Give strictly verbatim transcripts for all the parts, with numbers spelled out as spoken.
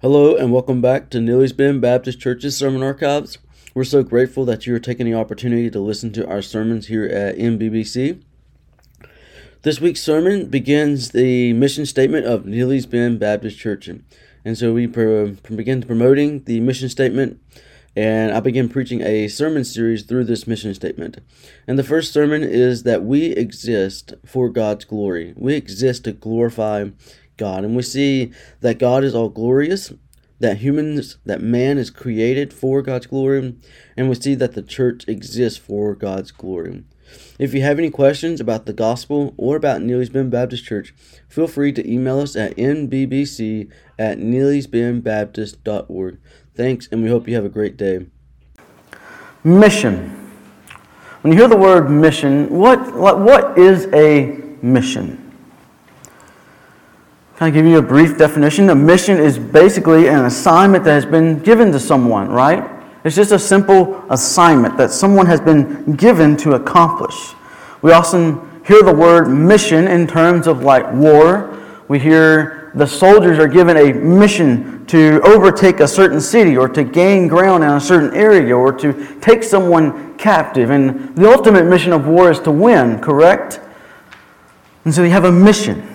Hello and welcome back to Neely's Bend Baptist Church's Sermon Archives. We're so grateful that you are taking the opportunity to listen to our sermons here at N B B C. This week's sermon begins the mission statement of Neely's Bend Baptist Church. And so we pro- begin promoting the mission statement, and I begin preaching a sermon series through this mission statement. And the first sermon is that we exist for God's glory. We exist to glorify God. And we see that God is all glorious, that humans, that man is created for God's glory, and we see that the church exists for God's glory. If you have any questions about the gospel or about Neely's Bend Baptist Church, feel free to email us at n b b c at neelys bend baptist dot org. Thanks, and we hope you have a great day. Mission. When you hear the word mission, what what, what is a mission? Can I give you a brief definition? A mission is basically an assignment that has been given to someone, right? It's just a simple assignment that someone has been given to accomplish. We often hear the word mission in terms of like war. We hear the soldiers are given a mission to overtake a certain city or to gain ground in a certain area or to take someone captive. And the ultimate mission of war is to win, correct? And so you have a mission.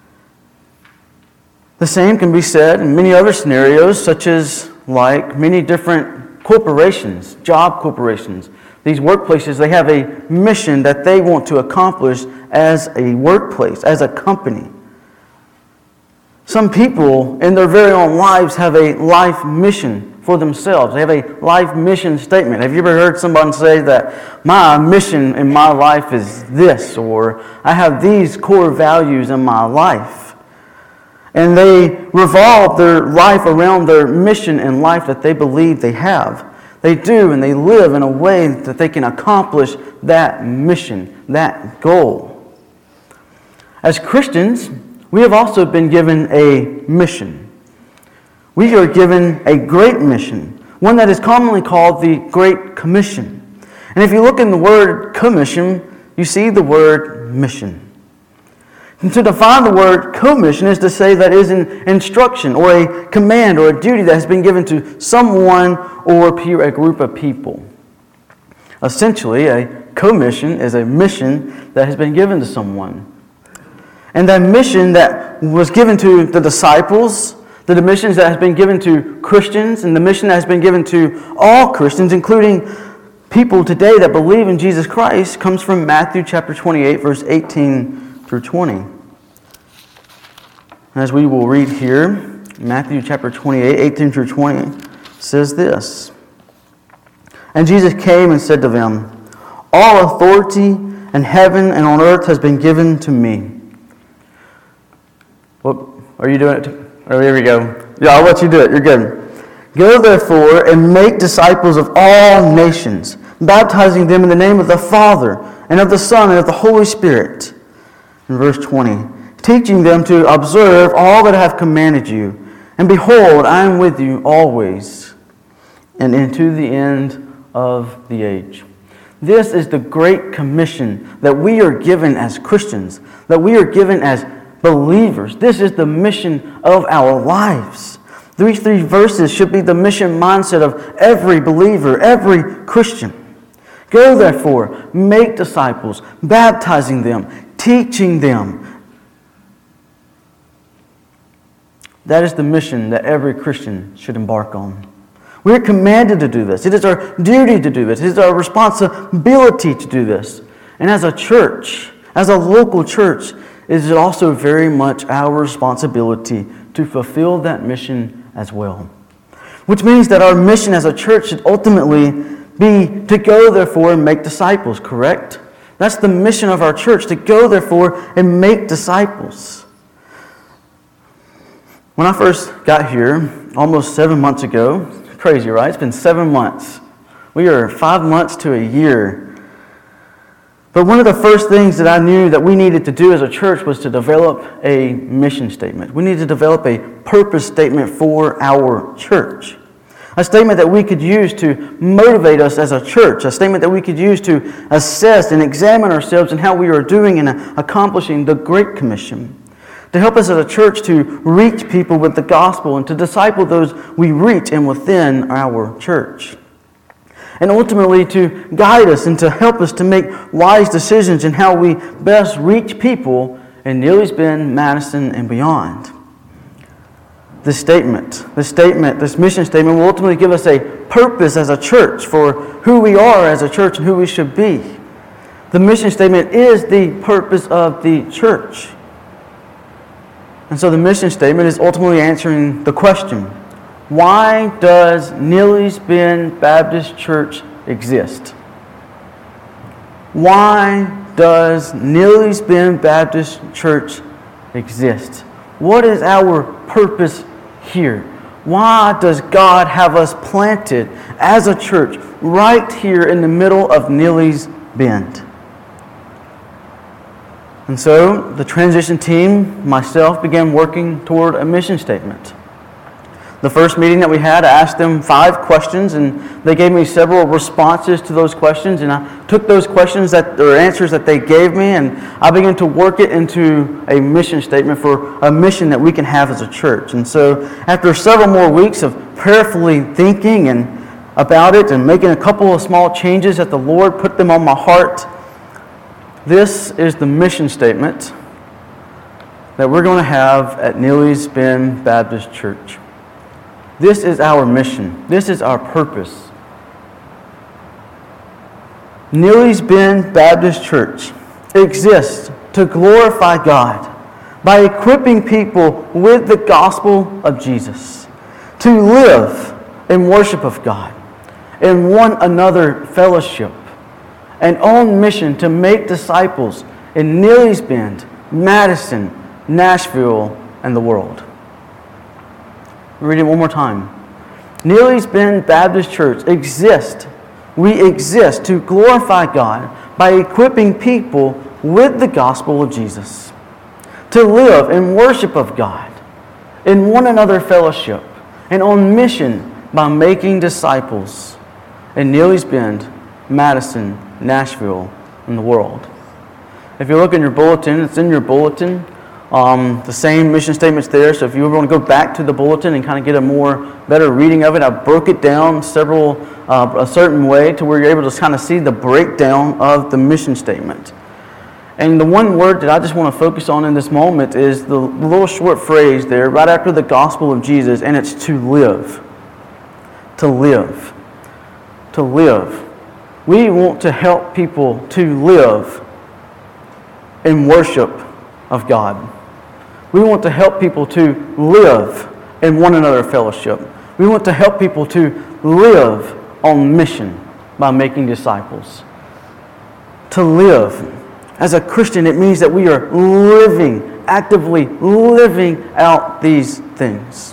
The same can be said in many other scenarios, such as like many different corporations, job corporations. These workplaces, they have a mission that they want to accomplish as a workplace, as a company. Some people in their very own lives have a life mission for themselves. They have a life mission statement. Have you ever heard someone say that my mission in my life is this, or I have these core values in my life? And they revolve their life around their mission in life that they believe they have. They do, and they live in a way that they can accomplish that mission, that goal. As Christians, we have also been given a mission. We are given a great mission, one that is commonly called the Great Commission. And if you look in the word commission, you see the word mission. And to define the word commission is to say that it is an instruction or a command or a duty that has been given to someone or a group of people. Essentially, a commission is a mission that has been given to someone. And that mission that was given to the disciples, the missions that has been given to Christians, and the mission that has been given to all Christians, including people today that believe in Jesus Christ, comes from Matthew chapter twenty-eight, verse eighteen through twenty. As we will read here, Matthew chapter twenty-eight, eighteen through twenty, says this. And Jesus came and said to them, all authority in heaven and on earth has been given to me. What are you doing it? Oh, here we go. Yeah, I'll let you do it. You're good. Go therefore and make disciples of all nations, baptizing them in the name of the Father and of the Son and of the Holy Spirit. In verse twenty, teaching them to observe all that I have commanded you. And behold, I am with you always, and into the end of the age. This is the great commission that we are given as Christians, that we are given as believers. This is the mission of our lives. These three verses should be the mission mindset of every believer, every Christian. Go therefore, make disciples, baptizing them, teaching them. That is the mission that every Christian should embark on. We are commanded to do this. It is our duty to do this. It is our responsibility to do this. And as a church, as a local church, it is also very much our responsibility to fulfill that mission as well. Which means that our mission as a church should ultimately be to go therefore and make disciples, correct? That's the mission of our church, to go therefore and make disciples. When I first got here, almost seven months ago, crazy, right? It's been seven months. We are five months to a year. But one of the first things that I knew that we needed to do as a church was to develop a mission statement. We needed to develop a purpose statement for our church. A statement that we could use to motivate us as a church. A statement that we could use to assess and examine ourselves and how we are doing in accomplishing the Great Commission. to help us as a church to reach people with the gospel and to disciple those we reach and within our church. And ultimately to guide us and to help us to make wise decisions in how we best reach people in Neely's Bend, Madison, and beyond. This statement, this statement, this mission statement will ultimately give us a purpose as a church for who we are as a church and who we should be. The mission statement is the purpose of the church. And so the mission statement is ultimately answering the question, why does Neely's Bend Baptist Church exist? Why does Neely's Bend Baptist Church exist? What is our purpose here? Why does God have us planted as a church right here in the middle of Neely's Bend? And so the transition team, myself, began working toward a mission statement. The first meeting that we had, I asked them five questions, and they gave me several responses to those questions. And I took those questions, that or answers that they gave me, and I began to work it into a mission statement for a mission that we can have as a church. And so after several more weeks of prayerfully thinking and about it and making a couple of small changes that the Lord put them on my heart, this is the mission statement that we're going to have at Neely's Bend Baptist Church. This is our mission. This is our purpose. Neely's Bend Baptist Church exists to glorify God by equipping people with the gospel of Jesus, to live in worship of God, in one another fellowship, and on mission to make disciples in Neely's Bend, Madison, Nashville, and the world. Read it one more time. Neely's Bend Baptist Church exists. We exist to glorify God by equipping people with the gospel of Jesus, to live in worship of God, in one another fellowship, and on mission by making disciples in Neely's Bend, Madison, Nashville, and the world. If you look in your bulletin, it's in your bulletin. Um, the same mission statement's there, so if you want to go back to the bulletin and kind of get a more better reading of it, I broke it down several uh, a certain way to where you're able to kind of see the breakdown of the mission statement. And the one word that I just want to focus on in this moment is the little short phrase there right after the gospel of Jesus, and it's to live. To live. To live. We want to help people to live in worship of God. We want to help people to live in one another fellowship. We want to help people to live on mission by making disciples. To live. As a Christian, it means that we are living, actively living out these things.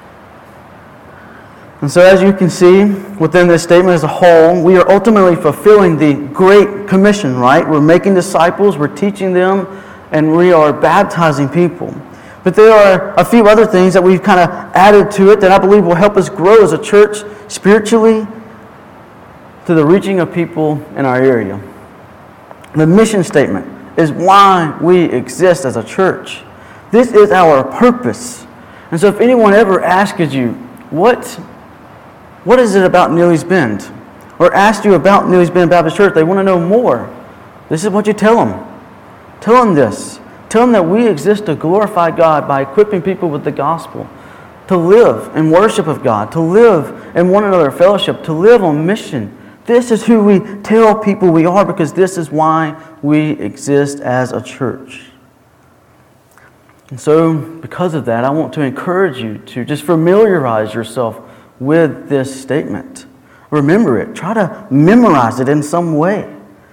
And so as you can see within this statement as a whole, we are ultimately fulfilling the Great Commission, right? We're making disciples, we're teaching them, and we are baptizing people. But there are a few other things that we've kind of added to it that I believe will help us grow as a church spiritually to the reaching of people in our area. The mission statement is why we exist as a church. This is our purpose. And so if anyone ever asks you, what, what is it about Neely's Bend? Or asks you about Neely's Bend Baptist Church, they want to know more. This is what you tell them. Tell them this. Tell them that we exist to glorify God by equipping people with the gospel, to live in worship of God, to live in one another fellowship, to live on mission. This is who we tell people we are because this is why we exist as a church. And so, because of that, I want to encourage you to just familiarize yourself with this statement. Remember it. Try to memorize it in some way.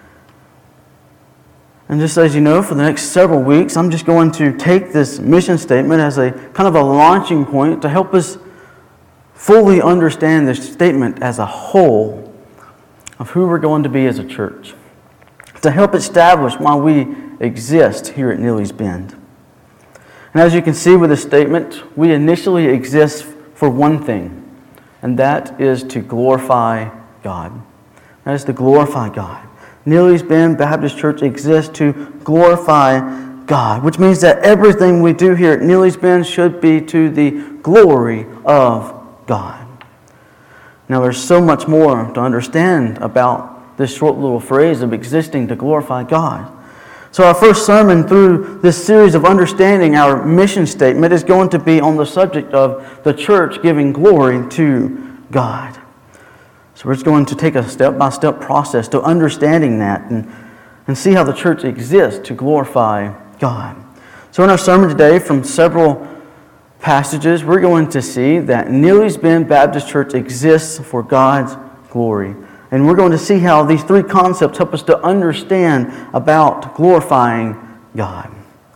And just as you know, for the next several weeks, I'm just going to take this mission statement as a kind of a launching point to help us fully understand this statement as a whole of who we're going to be as a church, to help establish why we exist here at Neely's Bend. And as you can see with this statement, we initially exist for one thing, and that is to glorify God. That is to glorify God. Neely's Bend Baptist Church exists to glorify God, which means that everything we do here at Neely's Bend should be to the glory of God. Now, there's so much more to understand about this short little phrase of existing to glorify God. So our first sermon through this series of understanding our mission statement is going to be on the subject of the church giving glory to God. So we're just going to take a step-by-step process to understanding that and, and see how the church exists to glorify God. So in our sermon today, from several passages, we're going to see that Neely's Bend Baptist Church exists for God's glory. And we're going to see how these three concepts help us to understand about glorifying God.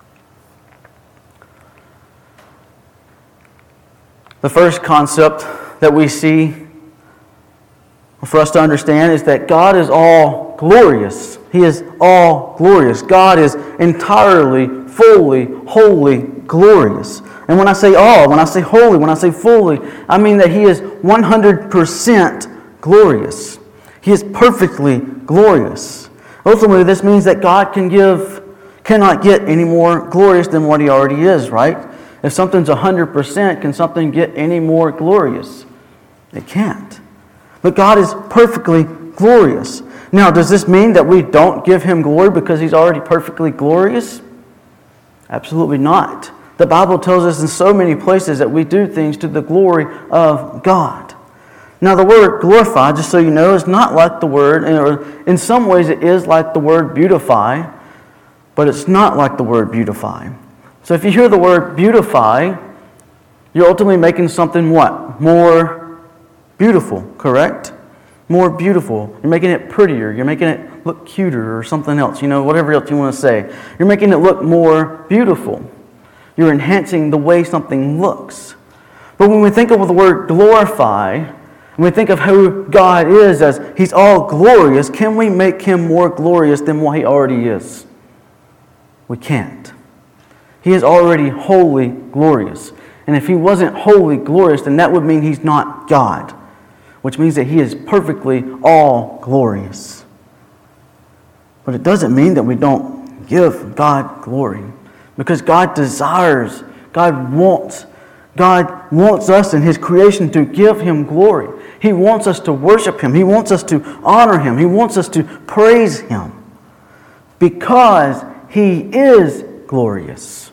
The first concept that we see for us to understand is that God is all glorious. He is all glorious. God is entirely, fully, wholly glorious. And when I say all, when I say wholly, when I say fully, I mean that He is one hundred percent glorious. He is perfectly glorious. Ultimately, this means that God can give, cannot get any more glorious than what He already is, right? If something's one hundred percent, can something get any more glorious? It can't. But God is perfectly glorious. Now, does this mean that we don't give Him glory because He's already perfectly glorious? Absolutely not. The Bible tells us in so many places that we do things to the glory of God. Now, the word glorify, just so you know, is not like the word, or in some ways it is like the word beautify, but it's not like the word beautify. So if you hear the word beautify, you're ultimately making something what? More beautiful, correct? More beautiful. You're making it prettier. You're making it look cuter or something else, you know, whatever else you want to say. You're making it look more beautiful. You're enhancing the way something looks. But when we think of the word glorify, when we think of who God is as He's all glorious, can we make Him more glorious than what He already is? We can't. He is already wholly glorious. And if He wasn't wholly glorious, then that would mean He's not God, which means that He is perfectly all glorious. But it doesn't mean that we don't give God glory, because God desires, God wants God wants us in His creation to give Him glory. He wants us to worship Him. He wants us to honor Him. He wants us to praise Him because He is glorious.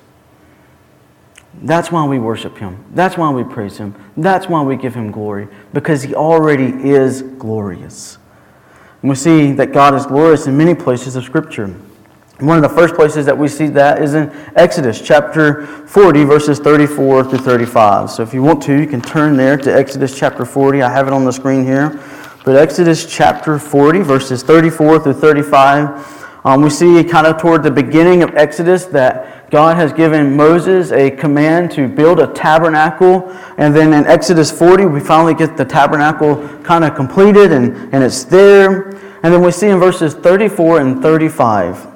That's why we worship Him. That's why we praise Him. That's why we give Him glory, because He already is glorious. And we see that God is glorious in many places of Scripture. One of the first places that we see that is in Exodus chapter forty, verses thirty-four through thirty-five. So if you want to, you can turn there to Exodus chapter forty. I have it on the screen here. But Exodus chapter forty, verses thirty-four through thirty-five, um, we see kind of toward the beginning of Exodus that God has given Moses a command to build a tabernacle. And then in Exodus forty, we finally get the tabernacle kind of completed, and, and it's there. And then we see in verses thirty-four and thirty-five,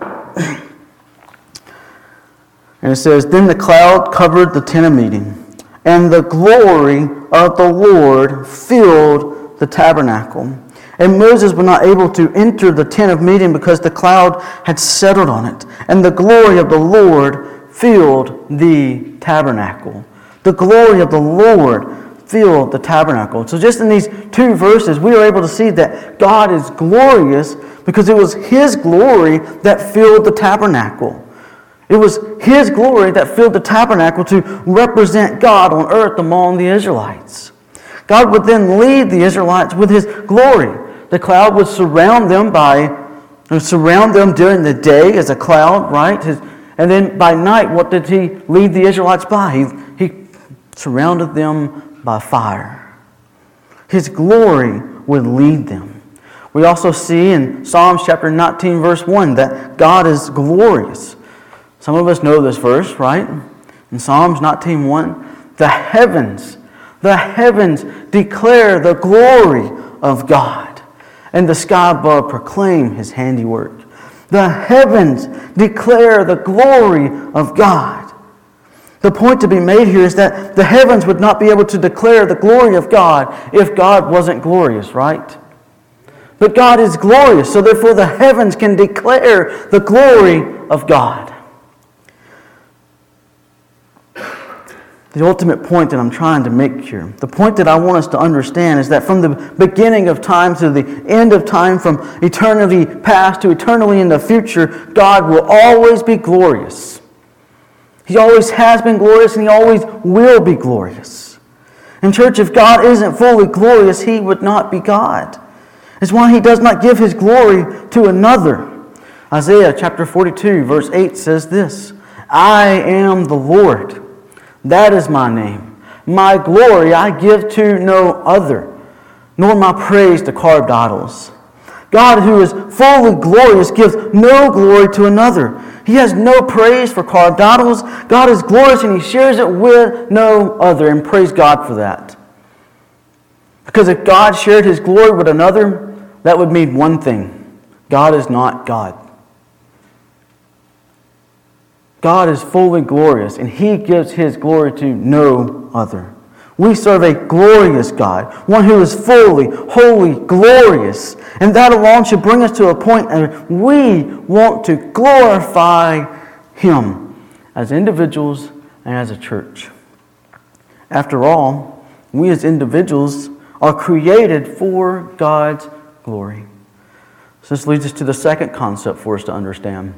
and it says, "Then the cloud covered the tent of meeting, and the glory of the Lord filled the tabernacle. And Moses was not able to enter the tent of meeting because the cloud had settled on it. And the glory of the Lord filled the tabernacle." The glory of the Lord filled the tabernacle. So just in these two verses, we are able to see that God is glorious because it was His glory that filled the tabernacle. It was His glory that filled the tabernacle to represent God on earth among the Israelites. God would then lead the Israelites with His glory. The cloud would surround them by, would surround them during the day as a cloud, right? His, and then by night, what did He lead the Israelites by? He, he surrounded them by fire. His glory would lead them. We also see in Psalms chapter nineteen, verse one, that God is glorious. Some of us know this verse, right? In Psalms nineteen one, the heavens, the heavens declare the glory of God, and the sky above proclaim His handiwork. The heavens declare the glory of God. The point to be made here is that the heavens would not be able to declare the glory of God if God wasn't glorious, right? But God is glorious, so therefore the heavens can declare the glory of God. The ultimate point that I'm trying to make here, the point that I want us to understand is that from the beginning of time to the end of time, from eternity past to eternally in the future, God will always be glorious. He always has been glorious and He always will be glorious. And church, if God isn't fully glorious, He would not be God. It's why He does not give His glory to another. Isaiah chapter forty-two verse eight says this, I am the Lord. That is my name. My glory I give to no other, nor my praise to carved idols. God, who is fully glorious, gives no glory to another. He has no praise for carved idols. God is glorious and He shares it with no other. And praise God for that. Because if God shared His glory with another, that would mean one thing. God is not God. God is fully glorious, and He gives His glory to no other. We serve a glorious God, one who is fully, holy, glorious. And that alone should bring us to a point where we want to glorify Him as individuals and as a church. After all, we as individuals are created for God's glory. So this leads us to the second concept for us to understand.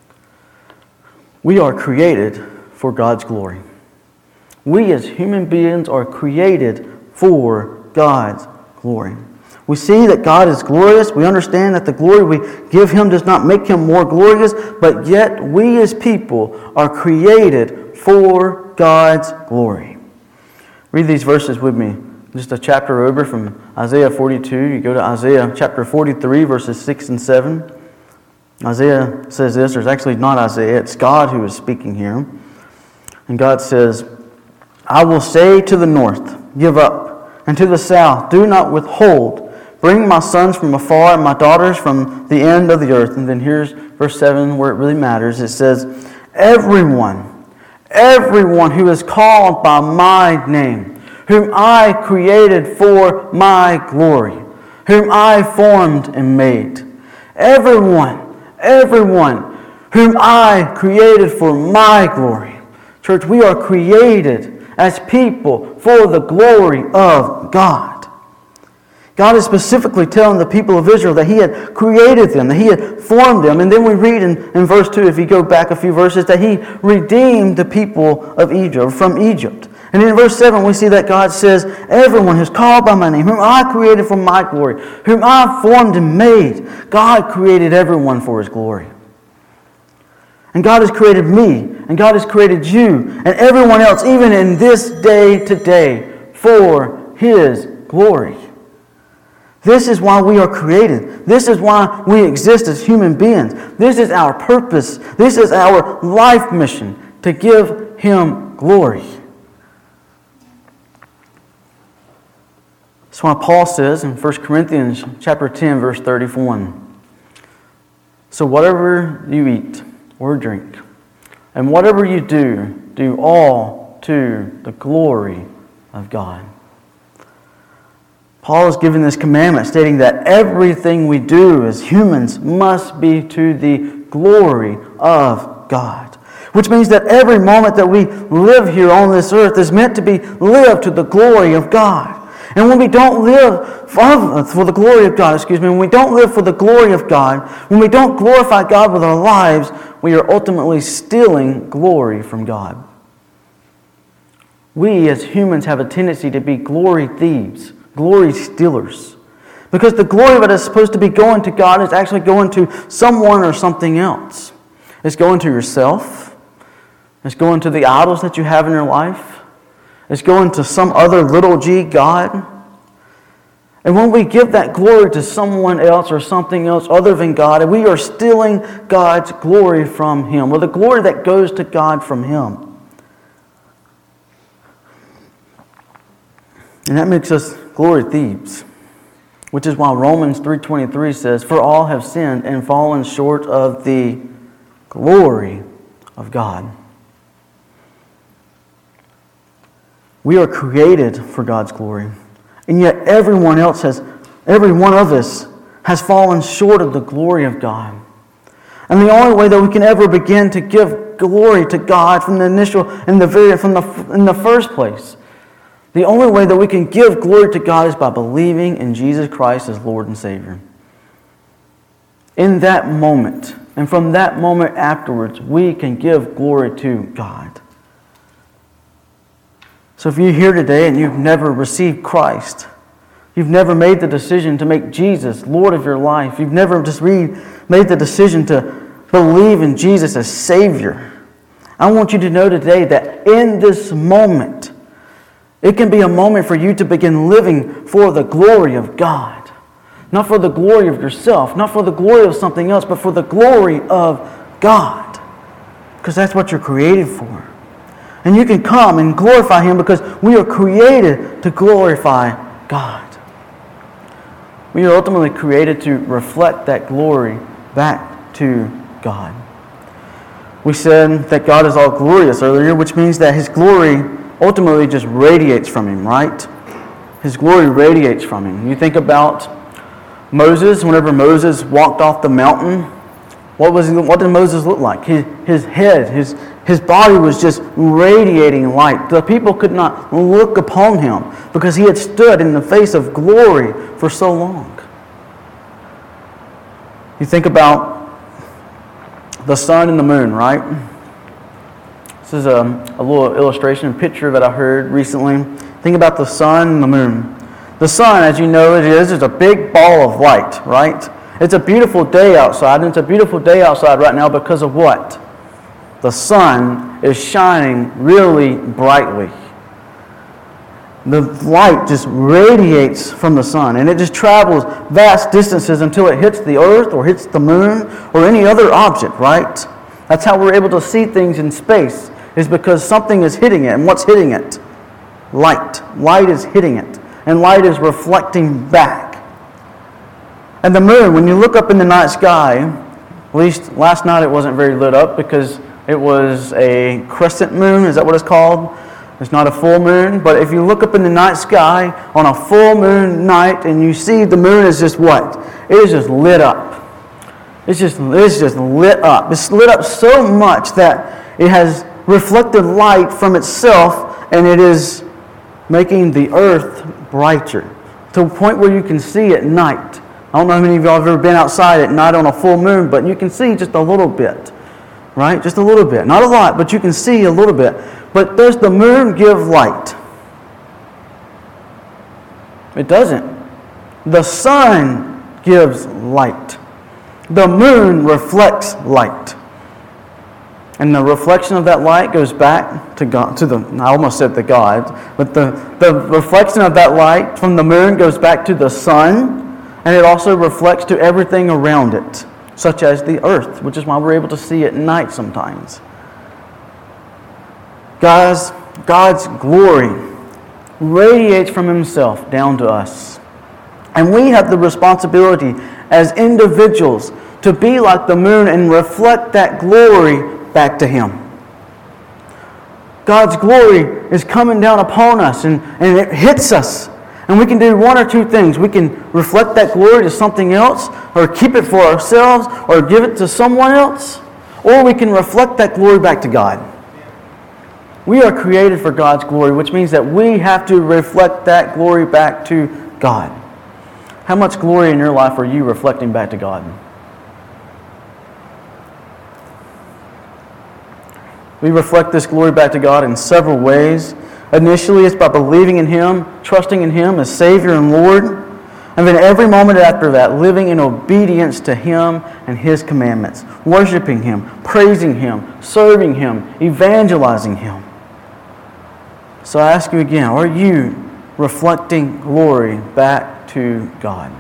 We are created for God's glory. We as human beings are created for God's glory. We see that God is glorious. We understand that the glory we give Him does not make Him more glorious, but yet we as people are created for God's glory. Read these verses with me. Just a chapter over from Isaiah forty-two. You go to Isaiah chapter forty-three, verses six and seven. Isaiah says this, or it's actually not Isaiah, it's God who is speaking here. And God says, I will say to the north, give up, and to the south, do not withhold. Bring my sons from afar and my daughters from the end of the earth. And then here's verse seven where it really matters. It says, everyone, everyone who is called by my name, whom I created for my glory, whom I formed and made. Everyone. Everyone whom I created for my glory. Church, we are created as people for the glory of God. God is specifically telling the people of Israel that He had created them, that He had formed them. And then we read in, in verse two, if you go back a few verses, that He redeemed the people of Egypt, from Egypt. And in verse seven, we see that God says, everyone who's called by my name, whom I created for my glory, whom I formed and made. God created everyone for His glory. And God has created me, and God has created you, and everyone else, even in this day today, for His glory. This is why we are created. This is why we exist as human beings. This is our purpose. This is our life mission, to give Him glory. That's why Paul says in First Corinthians chapter ten, verse thirty-one, so whatever you eat or drink, and whatever you do, do all to the glory of God. Paul is giving this commandment stating that everything we do as humans must be to the glory of God. Which means that every moment that we live here on this earth is meant to be lived to the glory of God. And when we don't live for the glory of God, excuse me, when we don't live for the glory of God, when we don't glorify God with our lives, we are ultimately stealing glory from God. We as humans have a tendency to be glory thieves, glory stealers. Because the glory that is supposed to be going to God is actually going to someone or something else. It's going to yourself. It's going to the idols that you have in your life. It's going to some other little g God. And when we give that glory to someone else or something else other than God, we are stealing God's glory from Him, or the glory that goes to God from Him. And that makes us glory thieves, which is why Romans three twenty-three says, for all have sinned and fallen short of the glory of God. We are created for God's glory. And yet everyone else has, every one of us has fallen short of the glory of God. And the only way that we can ever begin to give glory to God from the initial, in the very, from the in the first place, the only way that we can give glory to God is by believing in Jesus Christ as Lord and Savior. In that moment, and from that moment afterwards, we can give glory to God. So if you're here today and you've never received Christ, you've never made the decision to make Jesus Lord of your life, you've never just read, made the decision to believe in Jesus as Savior, I want you to know today that in this moment, it can be a moment for you to begin living for the glory of God. Not for the glory of yourself, not for the glory of something else, but for the glory of God. Because that's what you're created for. And you can come and glorify Him because we are created to glorify God. We are ultimately created to reflect that glory back to God. We said that God is all glorious earlier, which means that His glory ultimately just radiates from Him, right? His glory radiates from Him. You think about Moses, whenever Moses walked off the mountain, what was he, what did Moses look like? His, his head, his, his body was just radiating light. The people could not look upon him because he had stood in the face of glory for so long. You think about the sun and the moon, right? This is a, a little illustration, picture that I heard recently. Think about the sun and the moon. The sun, as you know it is, is a big ball of light, right? It's a beautiful day outside, and it's a beautiful day outside right now because of what? The sun is shining really brightly. The light just radiates from the sun, and it just travels vast distances until it hits the earth or hits the moon or any other object, right? That's how we're able to see things in space, is because something is hitting it. And what's hitting it? Light. Light is hitting it, and light is reflecting back. And the moon, when you look up in the night sky, at least last night it wasn't very lit up because it was a crescent moon. Is that what it's called? It's not a full moon. But if you look up in the night sky on a full moon night and you see the moon is just what? It is just lit up. It's just, it's just lit up. It's lit up so much that it has reflected light from itself, and it is making the earth brighter to a point where you can see at night. I don't know how many of y'all have ever been outside at night on a full moon, but you can see just a little bit, right? Just a little bit. Not a lot, but you can see a little bit. But does the moon give light? It doesn't. The sun gives light. The moon reflects light. And the reflection of that light goes back to God, to the, I almost said the God, but the, the reflection of that light from the moon goes back to the sun, and it also reflects to everything around it, such as the earth, which is why we're able to see at night sometimes. Guys, God's glory radiates from Himself down to us. And we have the responsibility as individuals to be like the moon and reflect that glory back to Him. God's glory is coming down upon us, and, and it hits us. And we can do one or two things. We can reflect that glory to something else, or keep it for ourselves, or give it to someone else, or we can reflect that glory back to God. We are created for God's glory, which means that we have to reflect that glory back to God. How much glory in your life are you reflecting back to God? We reflect this glory back to God in several ways. Initially, it's by believing in Him, trusting in Him as Savior and Lord. And then every moment after that, living in obedience to Him and His commandments. Worshiping Him, praising Him, serving Him, evangelizing Him. So I ask you again, are you reflecting glory back to God?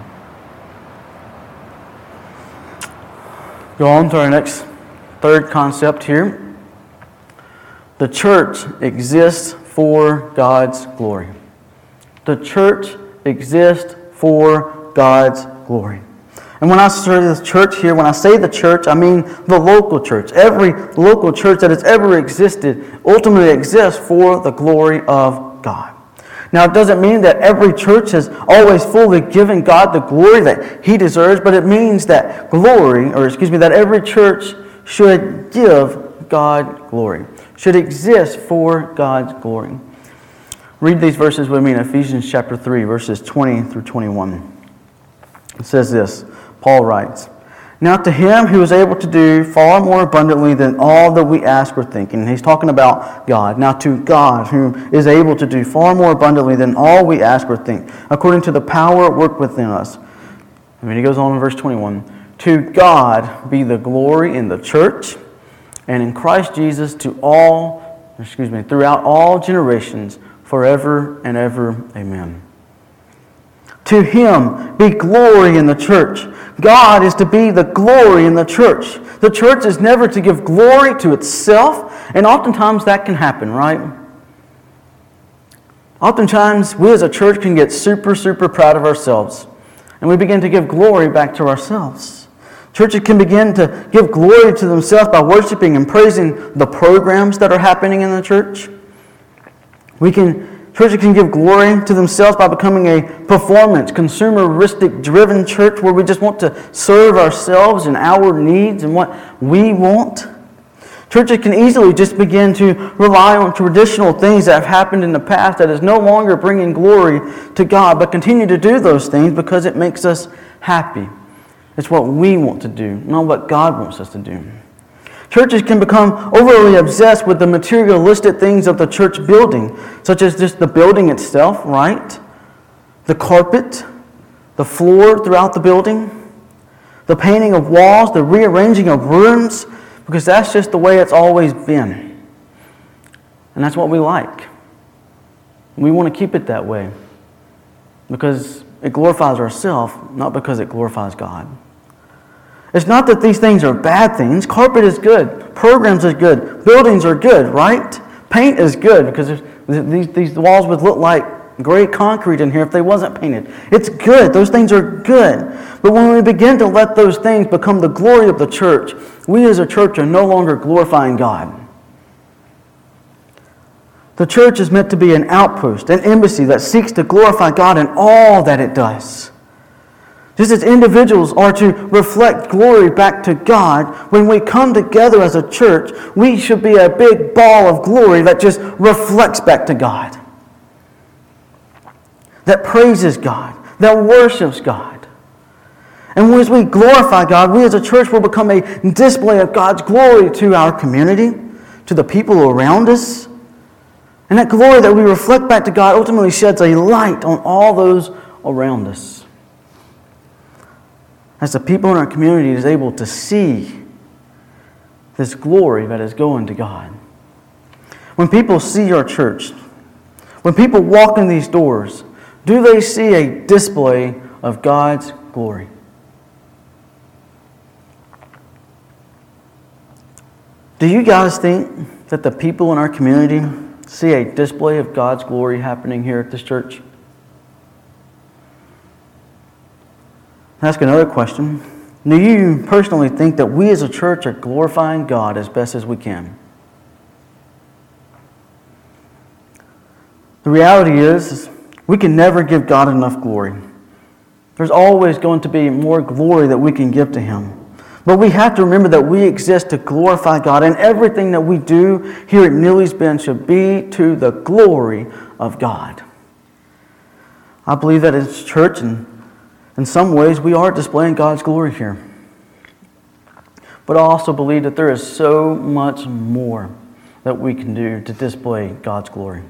Go on to our next third concept here. The church exists for God's glory. The church exists for God's glory. And when I say the church here, when I say the church, I mean the local church. Every local church that has ever existed ultimately exists for the glory of God. Now, it doesn't mean that every church has always fully given God the glory that He deserves, but it means that glory, or excuse me, that every church should give God glory, should exist for God's glory. Read these verses with me in Ephesians chapter three, verses twenty through twenty-one. It says this, Paul writes, "Now to Him who is able to do far more abundantly than all that we ask or think." And he's talking about God. Now to God who is able to do far more abundantly than all we ask or think, according to the power at work within us. And then he goes on in verse twenty-one. "To God be the glory in the church and in Christ Jesus to all, excuse me, throughout all generations, forever and ever. Amen." To Him be glory in the church. God is to be the glory in the church. The church is never to give glory to itself, and oftentimes that can happen, right? Oftentimes we as a church can get super, super proud of ourselves, and we begin to give glory back to ourselves. Churches can begin to give glory to themselves by worshiping and praising the programs that are happening in the church. We can Churches can give glory to themselves by becoming a performance, consumeristic driven church where we just want to serve ourselves and our needs and what we want. Churches can easily just begin to rely on traditional things that have happened in the past that is no longer bringing glory to God, but continue to do those things because it makes us happy. It's what we want to do, not what God wants us to do. Churches can become overly obsessed with the materialistic things of the church building, such as just the building itself, right? The carpet, the floor throughout the building, the painting of walls, the rearranging of rooms, because that's just the way it's always been. And that's what we like. We want to keep it that way because it glorifies ourselves, not because it glorifies God. It's not that these things are bad things. Carpet is good. Programs are good. Buildings are good, right? Paint is good because these, these walls would look like gray concrete in here if they wasn't painted. It's good. Those things are good. But when we begin to let those things become the glory of the church, we as a church are no longer glorifying God. The church is meant to be an outpost, an embassy that seeks to glorify God in all that it does. Just as individuals are to reflect glory back to God, when we come together as a church, we should be a big ball of glory that just reflects back to God. That praises God, that worships God. And as we glorify God, we as a church will become a display of God's glory to our community, to the people around us. And that glory that we reflect back to God ultimately sheds a light on all those around us. As the people in our community is able to see this glory that is going to God. When people see our church, when people walk in these doors, do they see a display of God's glory? Do you guys think that the people in our community see a display of God's glory happening here at this church? Ask another question. Do you personally think that we as a church are glorifying God as best as we can? The reality is, we can never give God enough glory. There's always going to be more glory that we can give to Him. But we have to remember that we exist to glorify God, and everything that we do here at Neely's Bend should be to the glory of God. I believe that as church, and in some ways, we are displaying God's glory here. But I also believe that there is so much more that we can do to display God's glory.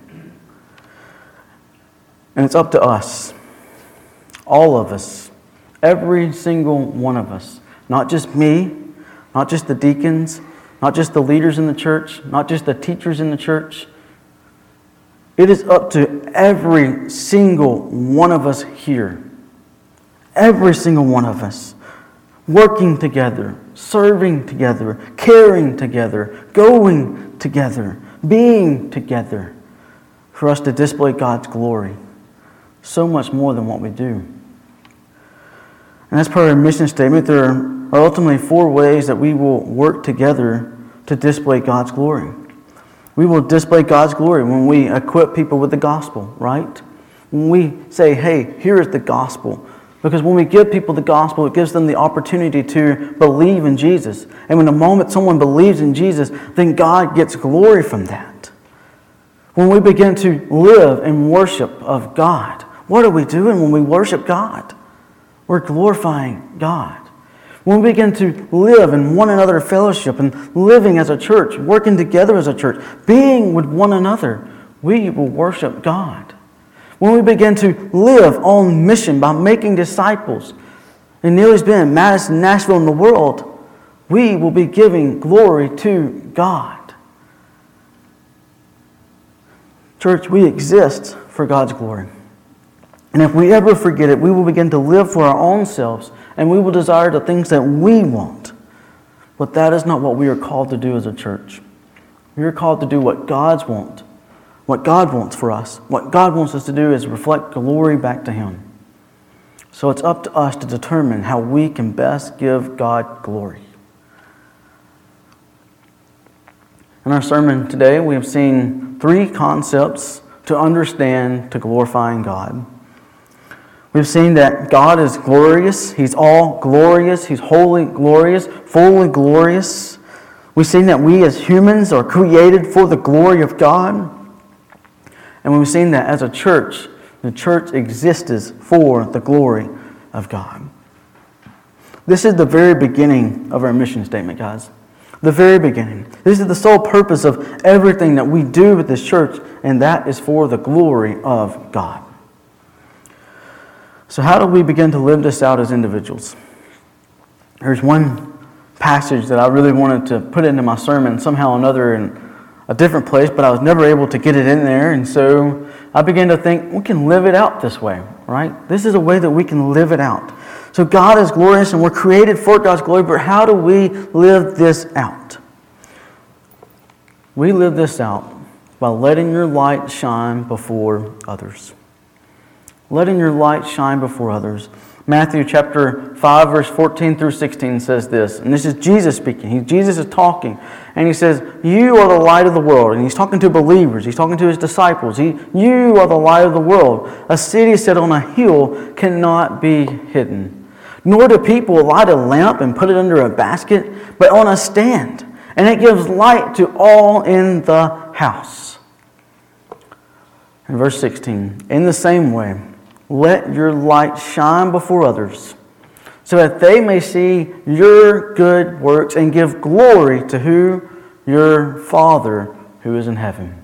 And it's up to us, all of us, every single one of us, not just me, not just the deacons, not just the leaders in the church, not just the teachers in the church. It is up to every single one of us here. Every single one of us, working together, serving together, caring together, going together, being together, for us to display God's glory. So much more than what we do. And as per our mission statement, there are ultimately four ways that we will work together to display God's glory. We will display God's glory when we equip people with the gospel, right? when we say, hey, here is the gospel. Because when we give people the gospel, it gives them the opportunity to believe in Jesus. And when the moment someone believes in Jesus, then God gets glory from that. When we begin to live in worship of God, what are we doing when we worship God? We're glorifying God. When we begin to live in one another fellowship and living as a church, working together as a church, being with one another, we will worship God. When we begin to live on mission by making disciples in Neely's Bend, Madison, Nashville, and the world, we will be giving glory to God. Church, we exist for God's glory. And if we ever forget it, we will begin to live for our own selves, and we will desire the things that we want. But that is not what we are called to do as a church. We are called to do what God's want. What God wants for us. What God wants us to do is reflect glory back to Him. So it's up to us to determine how we can best give God glory. In our sermon today, we have seen three concepts to understand to glorifying God. We've seen that God is glorious. He's all glorious. He's wholly glorious, fully glorious. We've seen that we as humans are created for the glory of God. And we've seen that as a church, the church exists for the glory of God. This is the very beginning of our mission statement, guys. The very beginning. This is the sole purpose of everything that we do with this church, and that is for the glory of God. So how do we begin to live this out as individuals? There's one passage that I really wanted to put into my sermon somehow or another in a different place, but I was never able to get it in there. And so I began to think, we can live it out this way, right? This is a way that we can live it out. So God is glorious and we're created for God's glory, but how do we live this out? We live this out by letting your light shine before others. Letting your light shine before others. Matthew chapter five, verse fourteen through sixteen says this, and this is Jesus speaking. He, Jesus is talking, and He says, you are the light of the world. And He's talking to believers. He's talking to His disciples. He, you are the light of the world. A city set on a hill cannot be hidden. Nor do people light a lamp and put it under a basket, but on a stand, and it gives light to all in the house. In verse sixteen, in the same way, let your light shine before others, so that they may see your good works and give glory to who? Your Father who is in heaven.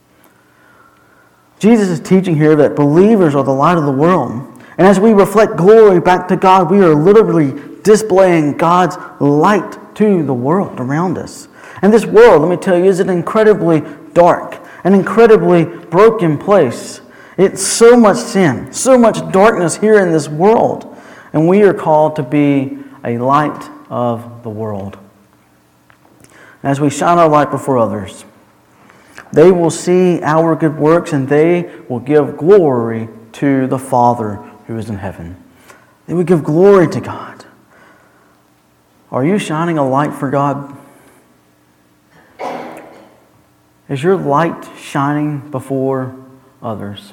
Jesus is teaching here that believers are the light of the world. And as we reflect glory back to God, we are literally displaying God's light to the world around us. And this world, let me tell you, is an incredibly dark, an incredibly broken place. It's so much sin, so much darkness here in this world. And we are called to be a light of the world. As we shine our light before others, they will see our good works and they will give glory to the Father who is in heaven. They will give glory to God. Are you shining a light for God? Is your light shining before others?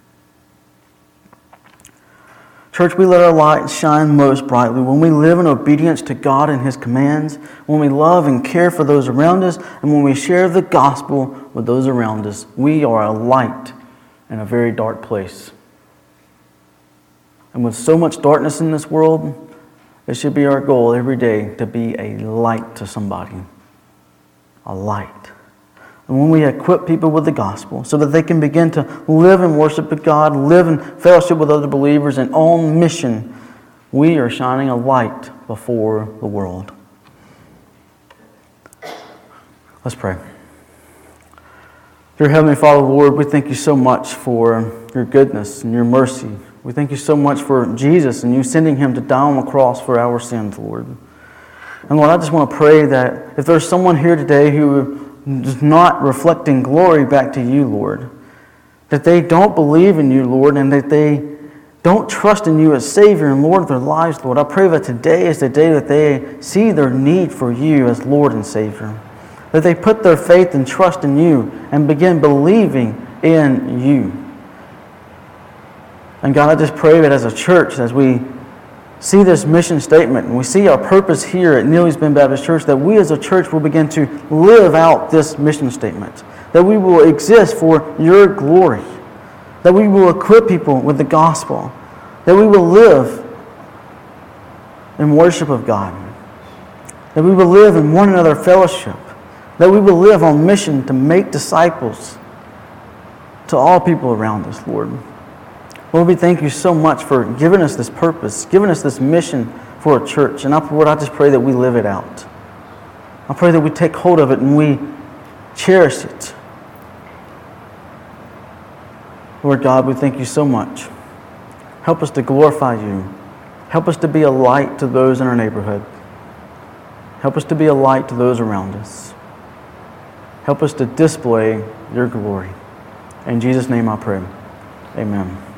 Church, we let our light shine most brightly when we live in obedience to God and His commands, when we love and care for those around us, and when we share the gospel with those around us. We are a light in a very dark place. And with so much darkness in this world, it should be our goal every day to be a light to somebody. A light. And when we equip people with the gospel so that they can begin to live and worship with God, live in fellowship with other believers and on mission, we are shining a light before the world. Let's pray. Dear Heavenly Father, Lord, we thank You so much for Your goodness and Your mercy. We thank You so much for Jesus and You sending Him to die on the cross for our sins, Lord. And Lord, I just want to pray that if there's someone here today who is not reflecting glory back to You, Lord, that they don't believe in You, Lord, and that they don't trust in You as Savior and Lord of their lives, Lord. I pray that today is the day that they see their need for You as Lord and Savior. That they put their faith and trust in You and begin believing in You. And God, I just pray that as a church, as we see this mission statement and we see our purpose here at Neely's Bend Baptist Church, that we as a church will begin to live out this mission statement, that we will exist for your glory, that we will equip people with the gospel, that we will live in worship of God, that we will live in one another fellowship, that we will live on mission to make disciples to all people around us, Lord. Lord, we thank you so much for giving us this purpose, giving us this mission for a church. And I, Lord, I just pray that we live it out. I pray that we take hold of it and we cherish it. Lord God, we thank you so much. Help us to glorify you. Help us to be a light to those in our neighborhood. Help us to be a light to those around us. Help us to display your glory. In Jesus' name I pray. Amen.